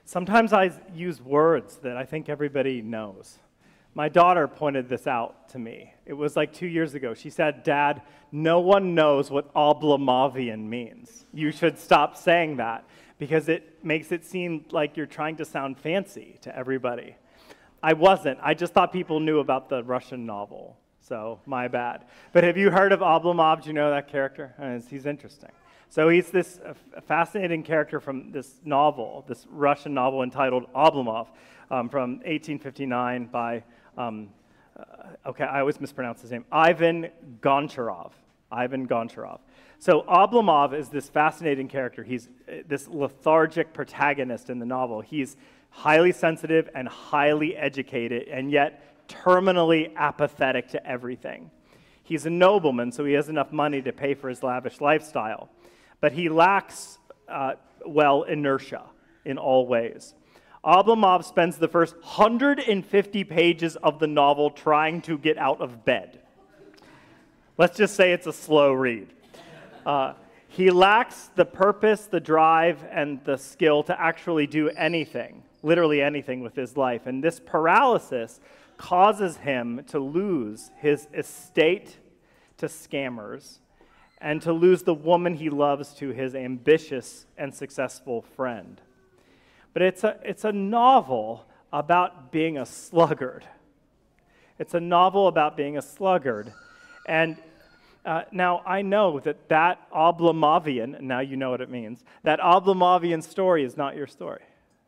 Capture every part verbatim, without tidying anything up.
Sometimes I use words that I think everybody knows. My daughter pointed this out to me. It was like two years ago. She said, "Dad, no one knows what Oblamavian means. You should stop saying that because it makes it seem like you're trying to sound fancy to everybody." I wasn't. I just thought people knew about the Russian novel, so my bad. But have you heard of Oblomov? Do you know that character? Uh, He's interesting. So he's this uh, fascinating character from this novel, this Russian novel entitled Oblomov, um, from eighteen fifty-nine by, um, uh, okay, I always mispronounce his name, Ivan Goncharov. Ivan Goncharov. So Oblomov is this fascinating character. He's uh, this lethargic protagonist in the novel. He's highly sensitive and highly educated, and yet terminally apathetic to everything. He's a nobleman, so he has enough money to pay for his lavish lifestyle. But he lacks, uh, well, inertia in all ways. Oblomov spends the first one hundred fifty pages of the novel trying to get out of bed. Let's just say it's a slow read. Uh, he lacks the purpose, the drive, and the skill to actually do anything, literally anything with his life. And this paralysis causes him to lose his estate to scammers, and to lose the woman he loves to his ambitious and successful friend. But it's a, it's a novel about being a sluggard. It's a novel about being a sluggard. And uh, now I know that that Oblomovian, now you know what it means, that Oblomovian story is not your story.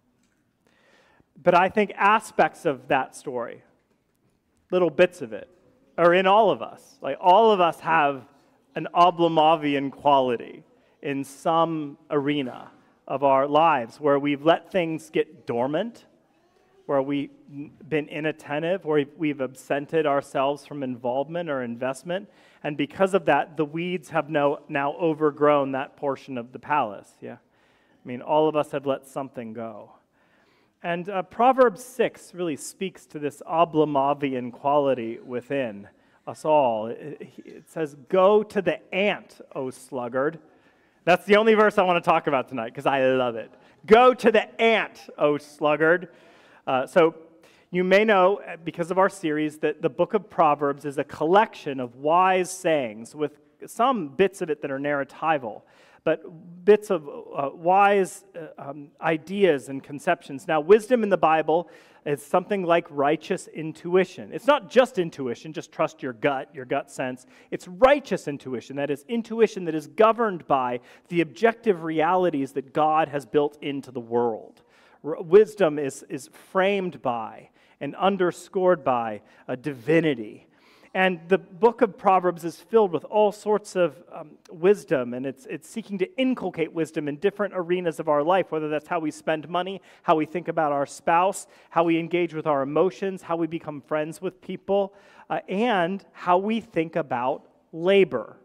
But I think aspects of that story, little bits of it, are in all of us. Like all of us have an Oblomovian quality in some arena of our lives where we've let things get dormant, where we've been inattentive, where we've absented ourselves from involvement or investment, and because of that, the weeds have no, now overgrown that portion of the palace. Yeah, I mean, all of us have let something go. And uh, Proverbs six really speaks to this Oblomovian quality within us all. It, it says, "Go to the ant, O sluggard." That's the only verse I want to talk about tonight because I love it. Go to the ant, O sluggard. Uh, so you may know, because of our series, that the book of Proverbs is a collection of wise sayings with some bits of it that are narratival, but bits of uh, wise uh, um, ideas and conceptions. Now, wisdom in the Bible is something like righteous intuition. It's not just intuition, just trust your gut, your gut sense. It's righteous intuition, that is intuition that is governed by the objective realities that God has built into the world. R- wisdom is, is framed by and underscored by a divinity. And the book of Proverbs is filled with all sorts of um, wisdom, and it's it's seeking to inculcate wisdom in different arenas of our life, whether that's how we spend money, how we think about our spouse, how we engage with our emotions, how we become friends with people, uh, and how we think about labor.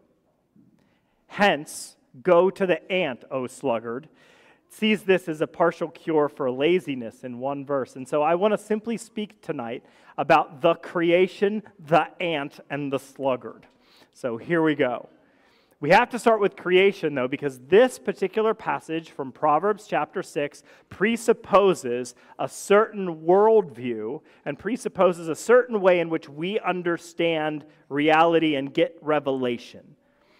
Hence, go to the ant, O sluggard, sees this as a partial cure for laziness in one verse. And so I want to simply speak tonight about the creation, the ant, and the sluggard. So here we go. We have to start with creation, though, because this particular passage from Proverbs chapter six presupposes a certain worldview and presupposes a certain way in which we understand reality and get revelation.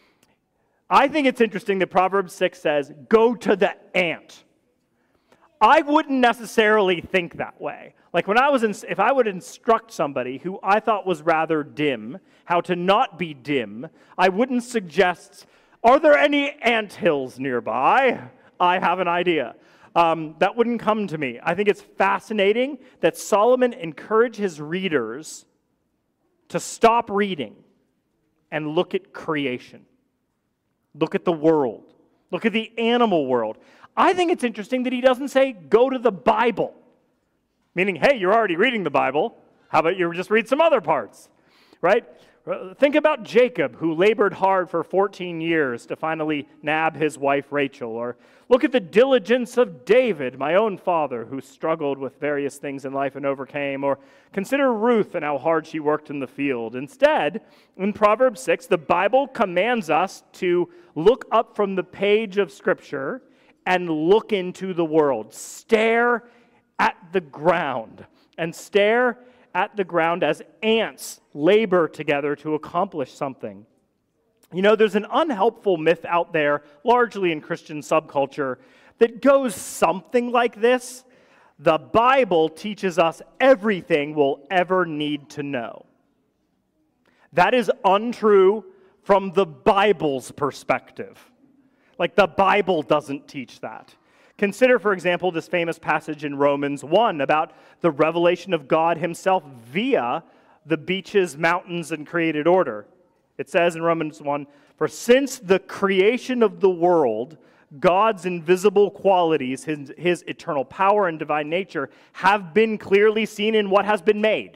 I think it's interesting that Proverbs six says, "Go to the ant." I wouldn't necessarily think that way. Like when I was, in, if I would instruct somebody who I thought was rather dim, how to not be dim, I wouldn't suggest, "Are there any ant hills nearby? I have an idea." Um, that wouldn't come to me. I think it's fascinating that Solomon encouraged his readers to stop reading and look at creation. Look at the world. Look at the animal world. I think it's interesting that he doesn't say, "Go to the Bible." Meaning, hey, you're already reading the Bible. How about you just read some other parts, right? Think about Jacob, who labored hard for fourteen years to finally nab his wife Rachel. Or look at the diligence of David, my own father, who struggled with various things in life and overcame. Or consider Ruth and how hard she worked in the field. Instead, in Proverbs six, the Bible commands us to look up from the page of Scripture and look into the world. Stare at the ground, and stare at the ground as ants labor together to accomplish something. You know, there's an unhelpful myth out there, largely in Christian subculture, that goes something like this: the Bible teaches us everything we'll ever need to know. That is untrue from the Bible's perspective. Like, the Bible doesn't teach that. Consider, for example, this famous passage in Romans one about the revelation of God himself via the beaches, mountains, and created order. It says in Romans one, "For since the creation of the world, God's invisible qualities, his, his eternal power and divine nature, have been clearly seen in what has been made."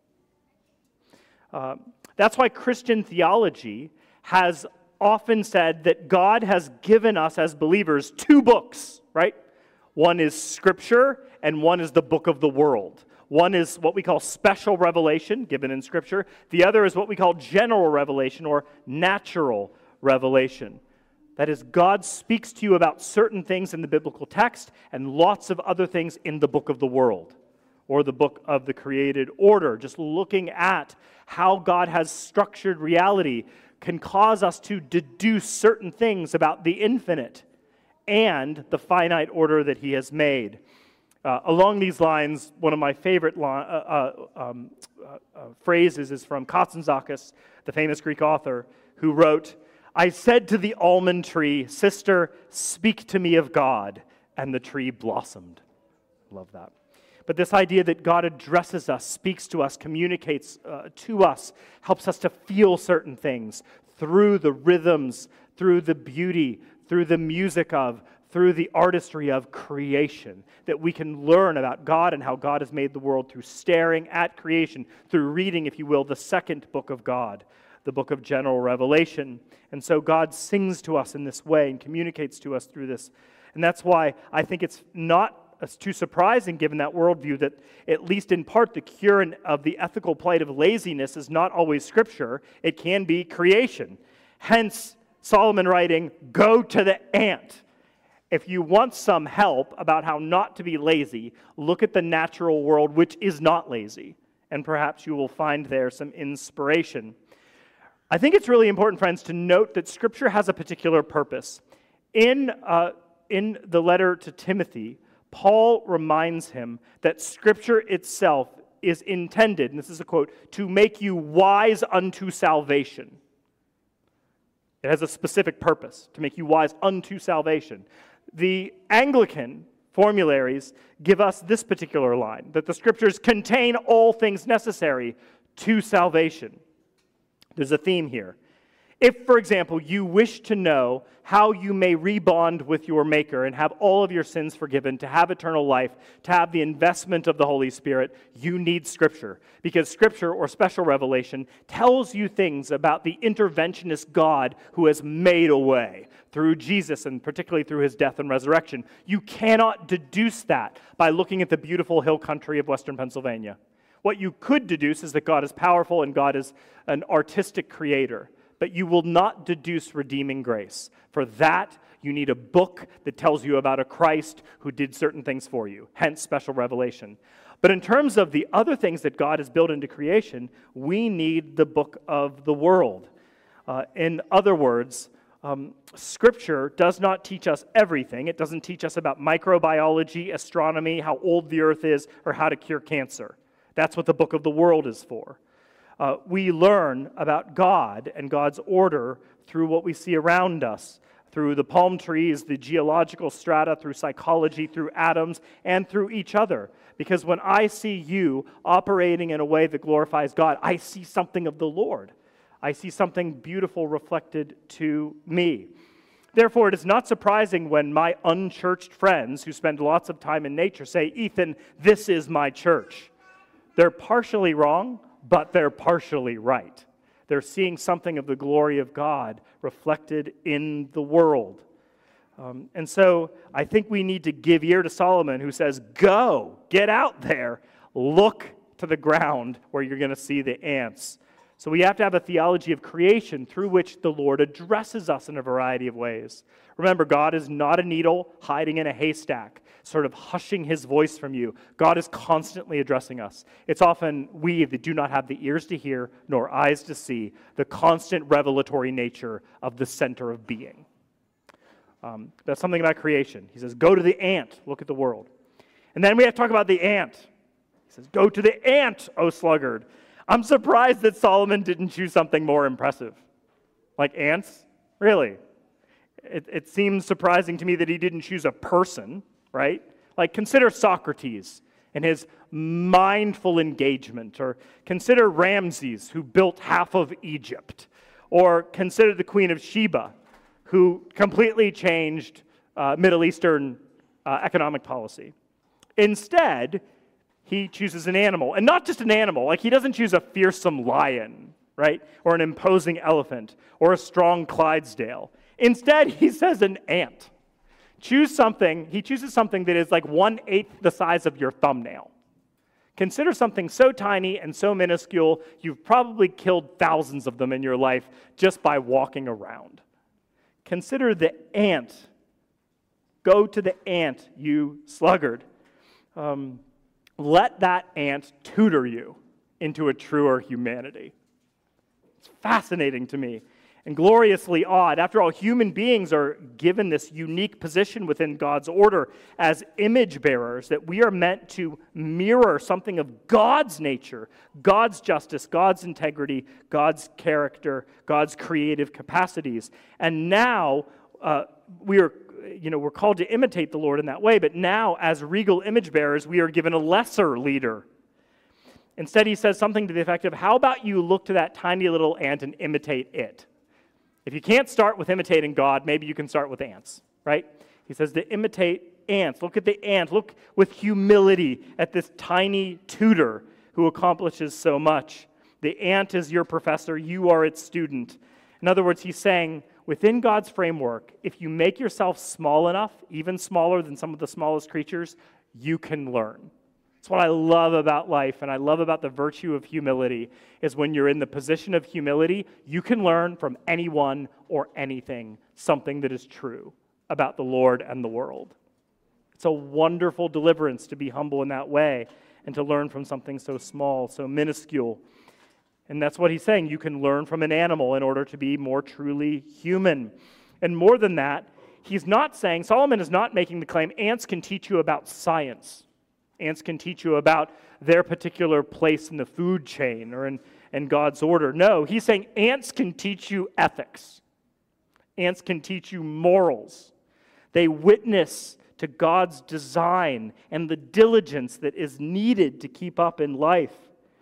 Uh, that's why Christian theology has often said that God has given us as believers two books, right? One is Scripture, and one is the book of the world. One is what we call special revelation, given in Scripture. The other is what we call general revelation, or natural revelation. That is, God speaks to you about certain things in the biblical text and lots of other things in the book of the world, or the book of the created order. Just looking at how God has structured reality can cause us to deduce certain things about the infinite and the finite order that he has made. Uh, along these lines, one of my favorite li- uh, uh, um, uh, uh, phrases is from Kazantzakis, the famous Greek author, who wrote, "I said to the almond tree, 'Sister, speak to me of God,' and the tree blossomed." Love that. But this idea that God addresses us, speaks to us, communicates uh, to us, helps us to feel certain things through the rhythms, through the beauty, through the music of, through the artistry of creation, that we can learn about God and how God has made the world through staring at creation, through reading, if you will, the second book of God, the book of general revelation. And so God sings to us in this way and communicates to us through this. And that's why I think it's not It's too surprising, given that worldview, that at least in part the cure of the ethical plight of laziness is not always Scripture. It can be creation. Hence, Solomon writing, "Go to the ant." If you want some help about how not to be lazy, look at the natural world, which is not lazy, and perhaps you will find there some inspiration. I think it's really important, friends, to note that Scripture has a particular purpose. In, uh, in the letter to Timothy, Paul reminds him that Scripture itself is intended, and this is a quote, "to make you wise unto salvation." It has a specific purpose, to make you wise unto salvation. The Anglican formularies give us this particular line, that the Scriptures contain all things necessary to salvation. There's a theme here. If, for example, you wish to know how you may rebond with your Maker and have all of your sins forgiven, to have eternal life, to have the investment of the Holy Spirit, you need Scripture. Because Scripture, or special revelation, tells you things about the interventionist God who has made a way through Jesus, and particularly through his death and resurrection. You cannot deduce that by looking at the beautiful hill country of western Pennsylvania. What you could deduce is that God is powerful and God is an artistic creator. But you will not deduce redeeming grace. For that, you need a book that tells you about a Christ who did certain things for you, hence special revelation. But in terms of the other things that God has built into creation, we need the book of the world. Uh, in other words, um, Scripture does not teach us everything. It doesn't teach us about microbiology, astronomy, how old the earth is, or how to cure cancer. That's what the book of the world is for. Uh, we learn about God and God's order through what we see around us, through the palm trees, the geological strata, through psychology, through atoms, and through each other. Because when I see you operating in a way that glorifies God, I see something of the Lord. I see something beautiful reflected to me. Therefore, it is not surprising when my unchurched friends who spend lots of time in nature say, "Ethan, this is my church." They're partially wrong, but they're partially right. They're seeing something of the glory of God reflected in the world. Um, and so I think we need to give ear to Solomon, who says, go, get out there, look to the ground where you're going to see the ants So we have to have a theology of creation through which the Lord addresses us in a variety of ways. Remember, God is not a needle hiding in a haystack, sort of hushing his voice from you. God is constantly addressing us. It's often we that do not have the ears to hear nor eyes to see the constant revelatory nature of the center of being. Um, that's something about creation. He says, go to the ant, look at the world. And then we have to talk about the ant. He says, go to the ant, O sluggard. I'm surprised that Solomon didn't choose something more impressive. Like ants? Really? It, it seems surprising to me that he didn't choose a person, right? Like consider Socrates and his mindful engagement, or consider Ramses, who built half of Egypt, or consider the Queen of Sheba, who completely changed uh, Middle Eastern uh, economic policy. Instead, he chooses an animal, and not just an animal. Like he doesn't choose a fearsome lion, right? Or an imposing elephant, or a strong Clydesdale. Instead, he says an ant. Choose something, he chooses something that is like one-eighth the size of your thumbnail. Consider something so tiny and so minuscule, you've probably killed thousands of them in your life just by walking around. Consider the ant. Go to the ant, you sluggard. Um, let that ant tutor you into a truer humanity. It's fascinating to me and gloriously odd. After all, human beings are given this unique position within God's order as image bearers, that we are meant to mirror something of God's nature, God's justice, God's integrity, God's character, God's creative capacities. And now uh, we are, you know, we're called to imitate the Lord in that way, but now as regal image bearers, we are given a lesser leader. Instead, he says something to the effect of, how about you look to that tiny little ant and imitate it? If you can't start with imitating God, maybe you can start with ants, right? He says to imitate ants. Look at the ant. Look with humility at this tiny tutor who accomplishes so much. The ant is your professor. You are its student. In other words, he's saying, within God's framework, if you make yourself small enough, even smaller than some of the smallest creatures, you can learn. That's what I love about life, and I love about the virtue of humility, is when you're in the position of humility, you can learn from anyone or anything something that is true about the Lord and the world. It's a wonderful deliverance to be humble in that way and to learn from something so small, so minuscule. And that's what he's saying. You can learn from an animal in order to be more truly human. And more than that, he's not saying, Solomon is not making the claim, ants can teach you about science. Ants can teach you about their particular place in the food chain or in, in God's order. No, he's saying ants can teach you ethics. Ants can teach you morals. They witness to God's design and the diligence that is needed to keep up in life.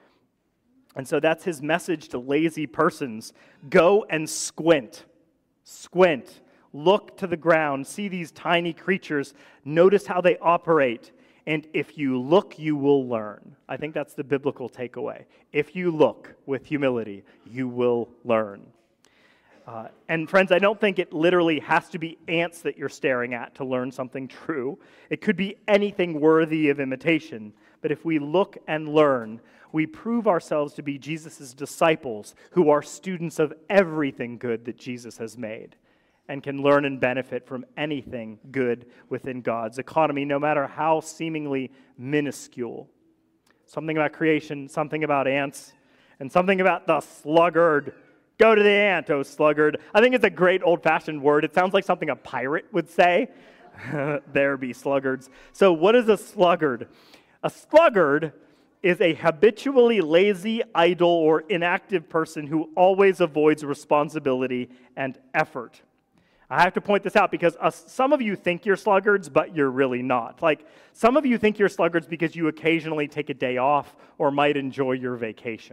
And so that's his message to lazy persons. Go and squint. Squint. Look to the ground. See these tiny creatures. Notice how they operate. And if you look, you will learn. I think that's the biblical takeaway. If you look with humility, you will learn. Uh, and friends, I don't think it literally has to be ants that you're staring at to learn something true. It could be anything worthy of imitation. But if we look and learn, we prove ourselves to be Jesus' disciples who are students of everything good that Jesus has made, and can learn and benefit from anything good within God's economy, no matter how seemingly minuscule. Something about creation, something about ants, and something about the sluggard. Go to the ant, oh sluggard. I think it's a great old-fashioned word. It sounds like something a pirate would say. There be sluggards. So what is a sluggard? A sluggard is a habitually lazy, idle, or inactive person who always avoids responsibility and effort. I have to point this out because uh, some of you think you're sluggards, but you're really not. Like, some of you think you're sluggards because you occasionally take a day off or might enjoy your vacation.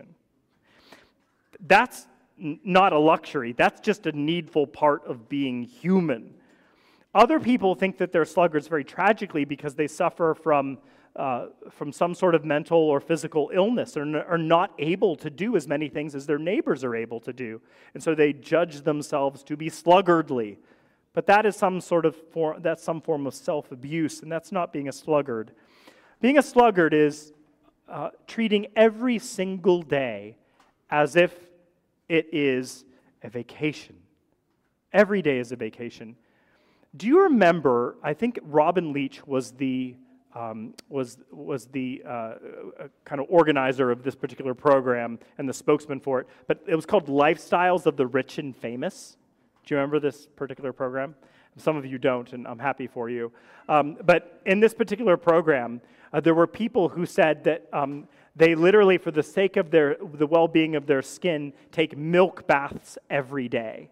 That's n- not a luxury. That's just a needful part of being human. Other people think that they're sluggards very tragically because they suffer from uh, from some sort of mental or physical illness, or n- are not able to do as many things as their neighbors are able to do. And so they judge themselves to be sluggardly. But that is some sort of form, that's some form of self-abuse, and that's not being a sluggard. Being a sluggard is uh, treating every single day as if It is a vacation. Every day is a vacation. Do you remember, I think Robin Leach was the um, was was the uh, uh, kind of organizer of this particular program and the spokesman for it, but it was called Lifestyles of the Rich and Famous. Do you remember this particular program? Some of you don't, and I'm happy for you. Um, but in this particular program, uh, there were people who said that um, they literally, for the sake of their the well-being of their skin, take milk baths every day.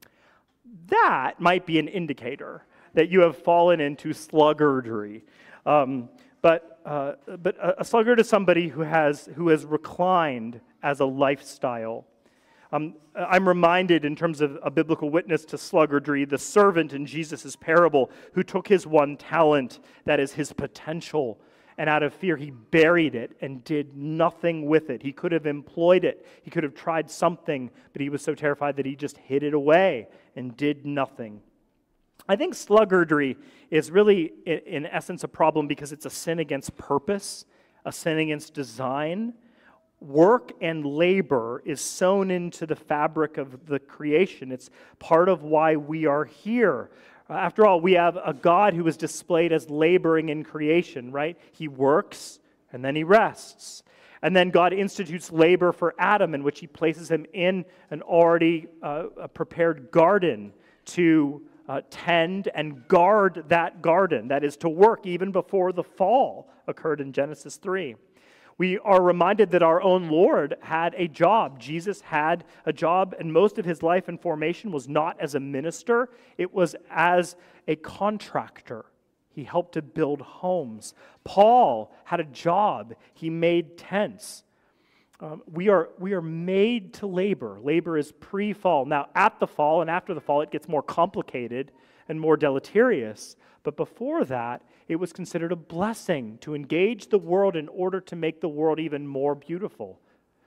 That might be an indicator that you have fallen into sluggardry. Um, but uh, but a, a sluggard is somebody who has who has reclined as a lifestyle. Um, I'm reminded, in terms of a biblical witness to sluggardry, the servant in Jesus' parable who took his one talent, that is his potential, and out of fear he buried it and did nothing with it. He could have employed it. He could have tried something, but he was so terrified that he just hid it away and did nothing. I think sluggardry is really, in essence, a problem because it's a sin against purpose, a sin against design. Work and labor is sewn into the fabric of the creation. It's part of why we are here. After all, we have a God who is displayed as laboring in creation, right? He works and then he rests. And then God institutes labor for Adam, in which he places him in an already uh, a prepared garden to uh, tend and guard that garden. That is, to work even before the fall occurred in Genesis three. We are reminded that our own Lord had a job. Jesus had a job, and most of his life and formation was not as a minister. It was as a contractor. He helped to build homes. Paul had a job. He made tents. Um, we are, we are made to labor. Labor is pre-fall. Now, at the fall and after the fall, it gets more complicated and more deleterious. But before that, it was considered a blessing to engage the world in order to make the world even more beautiful.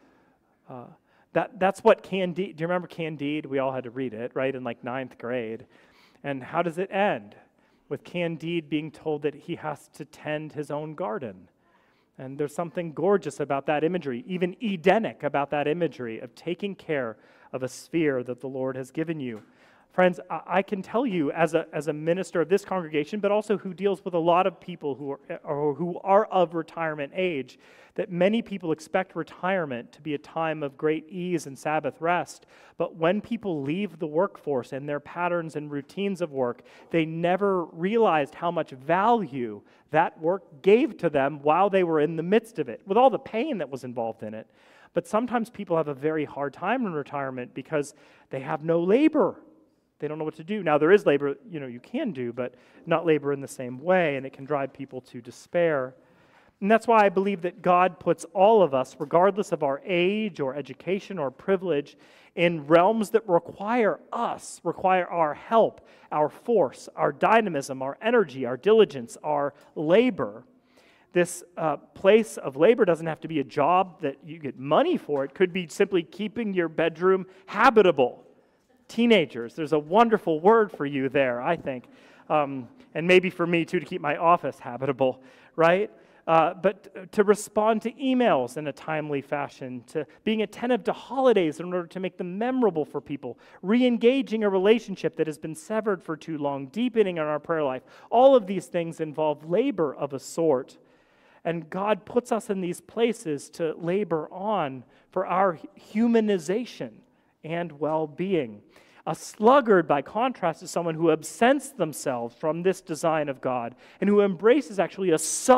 Uh, that, that's what Candide, do you remember Candide? We all had to read it, right, in like ninth grade. And how does it end? With Candide being told that he has to tend his own garden. And there's something gorgeous about that imagery, even Edenic about that imagery of taking care of a sphere that the Lord has given you. Friends, I can tell you as a, as a minister of this congregation, but also who deals with a lot of people who are, or who are of retirement age, that many people expect retirement to be a time of great ease and Sabbath rest. But when people leave the workforce and their patterns and routines of work, they never realized how much value that work gave to them while they were in the midst of it, with all the pain that was involved in it. But sometimes people have a very hard time in retirement because they have no labor. They don't know what to do. Now, there is labor, you know, you can do, but not labor in the same way, and it can drive people to despair. And that's why I believe that God puts all of us, regardless of our age or education or privilege, in realms that require us, require our help, our force, our dynamism, our energy, our diligence, our labor. This uh, place of labor doesn't have to be a job that you get money for. It could be simply keeping your bedroom habitable. Teenagers, there's a wonderful word for you there, I think. Um, and maybe for me, too, to keep my office habitable, right? Uh, but to respond to emails in a timely fashion, to being attentive to holidays in order to make them memorable for people, re-engaging a relationship that has been severed for too long, deepening in our prayer life. All of these things involve labor of a sort. And God puts us in these places to labor on for our humanization and well-being. A sluggard, by contrast, is someone who absents themselves from this design of God and who embraces actually a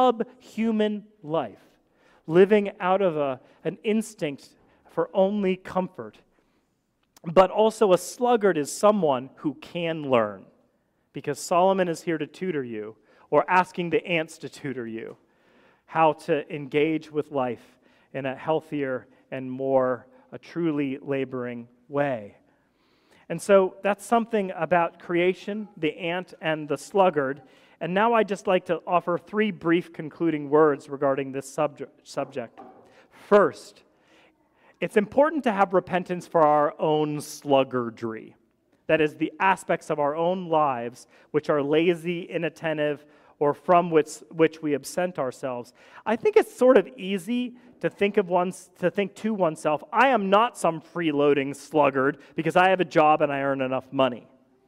subhuman life, living out of a, an instinct for only comfort. But also a sluggard is someone who can learn, because Solomon is here to tutor you, or asking the ants to tutor you, how to engage with life in a healthier and more a truly laboring way. And so that's something about creation, the ant, and the sluggard. And now I'd just like to offer three brief concluding words regarding this subject. subject. First, it's important to have repentance for our own sluggardry. That is, the aspects of our own lives which are lazy, inattentive, or from which, which we absent ourselves. I think it's sort of easy to think of one's, to think to oneself, I am not some freeloading sluggard because I have a job and I earn enough money.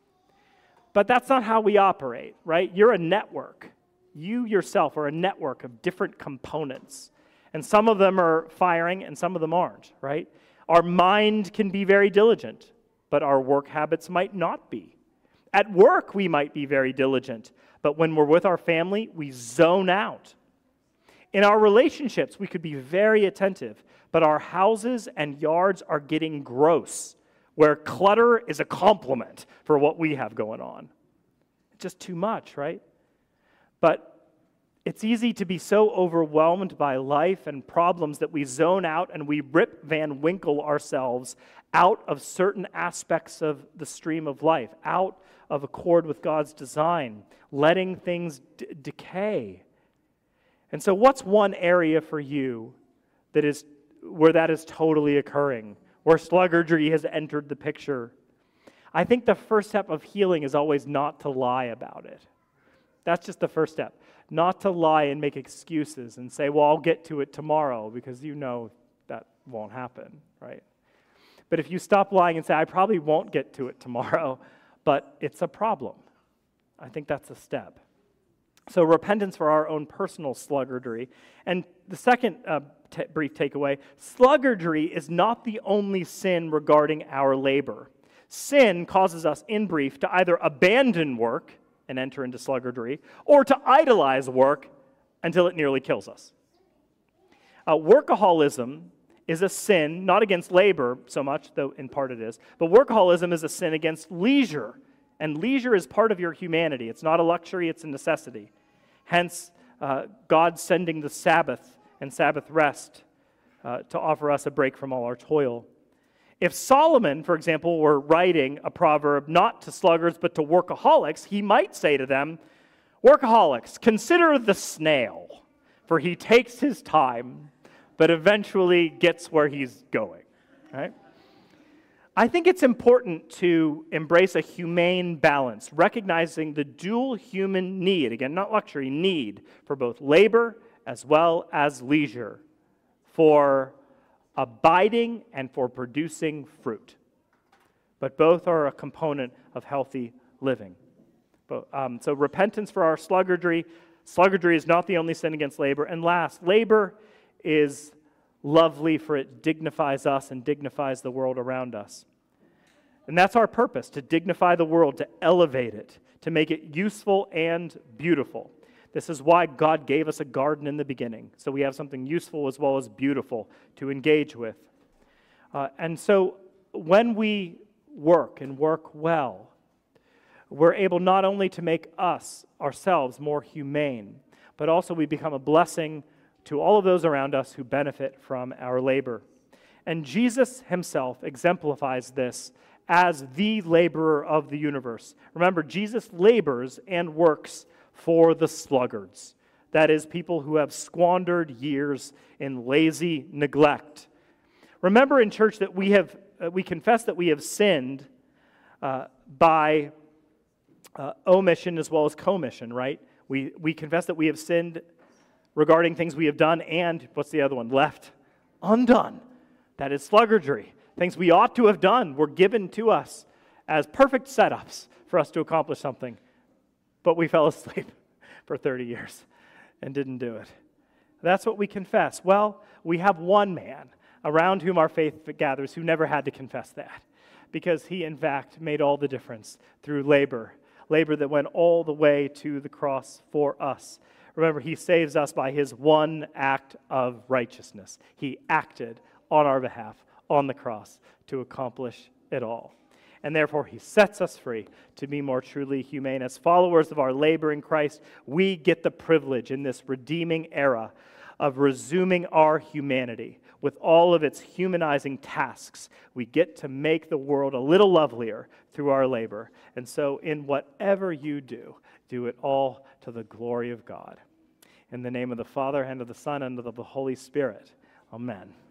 But that's not how we operate, right? You're a network. You yourself are a network of different components. And some of them are firing and some of them aren't, right? Our mind can be very diligent, but our work habits might not be. At work, we might be very diligent, but when we're with our family, we zone out. In our relationships, we could be very attentive, but our houses and yards are getting gross, where clutter is a compliment for what we have going on. Just too much, right? But it's easy to be so overwhelmed by life and problems that we zone out and we Rip Van Winkle ourselves out of certain aspects of the stream of life, out of accord with God's design, letting things d- decay. And so what's one area for you that is where that is totally occurring, where sluggardry has entered the picture? I think the first step of healing is always not to lie about it. That's just the first step. Not to lie and make excuses and say, well, I'll get to it tomorrow, because you know that won't happen, right? But if you stop lying and say, I probably won't get to it tomorrow, but it's a problem, I think that's a step. So repentance for our own personal sluggardry. And the second uh, t- brief takeaway, sluggardry is not the only sin regarding our labor. Sin causes us, in brief, to either abandon work and enter into sluggardry, or to idolize work until it nearly kills us. Uh, workaholism is a sin, not against labor so much, though in part it is, but workaholism is a sin against leisure. And leisure is part of your humanity. It's not a luxury, it's a necessity. Hence, uh, God sending the Sabbath and Sabbath rest uh, to offer us a break from all our toil. If Solomon, for example, were writing a proverb not to sluggards but to workaholics, he might say to them, workaholics, consider the snail, for he takes his time, but eventually gets where he's going. Right? I think it's important to embrace a humane balance, recognizing the dual human need, again, not luxury, need for both labor as well as leisure, for abiding and for producing fruit. But both are a component of healthy living. But, um, so repentance for our sluggardry. Sluggardry is not the only sin against labor. And last, labor is lovely, for it dignifies us and dignifies the world around us. And that's our purpose, to dignify the world, to elevate it, to make it useful and beautiful. This is why God gave us a garden in the beginning, so we have something useful as well as beautiful to engage with. Uh, and so when we work and work well, we're able not only to make us, ourselves, more humane, but also we become a blessing to all of those around us who benefit from our labor. And Jesus himself exemplifies this as the laborer of the universe. Remember, Jesus labors and works for the sluggards. That is, people who have squandered years in lazy neglect. Remember in church that we have uh, we confess that we have sinned uh, by uh, omission as well as commission, right? We we confess that we have sinned regarding things we have done and, what's the other one? Left undone. That is sluggardry. Things we ought to have done were given to us as perfect setups for us to accomplish something, but we fell asleep for thirty years and didn't do it. That's what we confess. Well, we have one man around whom our faith gathers who never had to confess that, because he, in fact, made all the difference through labor, labor that went all the way to the cross for us. Remember, he saves us by his one act of righteousness. He acted on our behalf on the cross to accomplish it all. And therefore, he sets us free to be more truly humane. As followers of our labor in Christ, we get the privilege in this redeeming era of resuming our humanity with all of its humanizing tasks. We get to make the world a little lovelier through our labor. And so in whatever you do, do it all to the glory of God. In the name of the Father, and of the Son, and of the Holy Spirit. Amen.